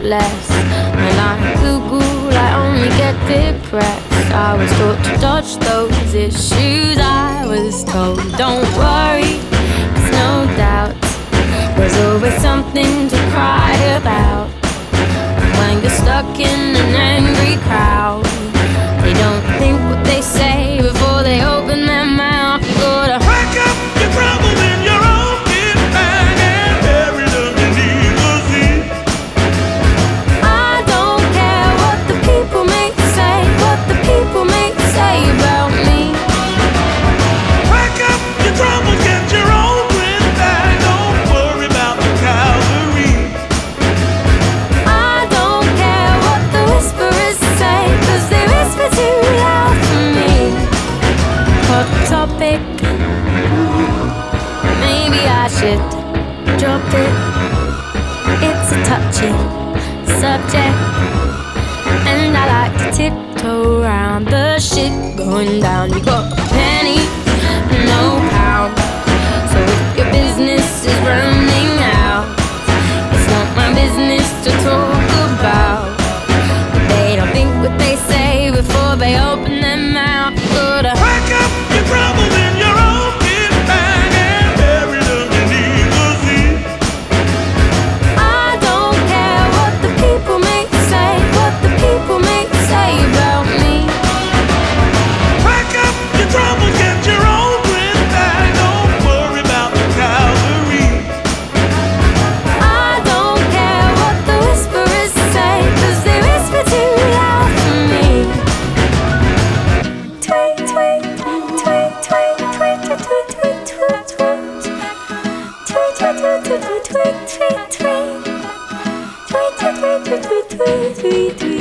less. And like Google, I only get depressed. I was taught to dodge those issues. I was told, don't worry, there's no doubt. There's always something to cry about. When you're stuck in an angry crowd, they don't think what they say before they open their mouth. You gotta pack up your troubles in your own kit bag and bury them beneath the sea. I don't care what the people may say, what the people may say about me. Pack up your troubles, get your own kit bag. Don't worry about the cavalry. I don't care what the whisperers say, 'cause they whisper too loud for me. Hot topic, maybe I should drop it. It's a touchy subject, and I like to tiptoe around the shit going down. You got a penny, no pound. So if your business is running out, it's not my business to talk about. But they don't think what they say before they open their mouth. You gotta Pack up your troubles in your own kit bag and bury them beneath the sea. I don't care what the people may say, what the people may say about me. Pack up your troubles, get your own kit bag. Don't worry about the cavalry. I don't care what the whisperers say, 'cause they whisper too loud for me. Tweet, tweet, tweet, tweet, tweet, tweet, tweet, tweet, tweet. Tweet, tweet, tweet, tweet, tweet, tweet, tweet. Tweet, tweet, tweet, tweet, tweet, tweet, tweet.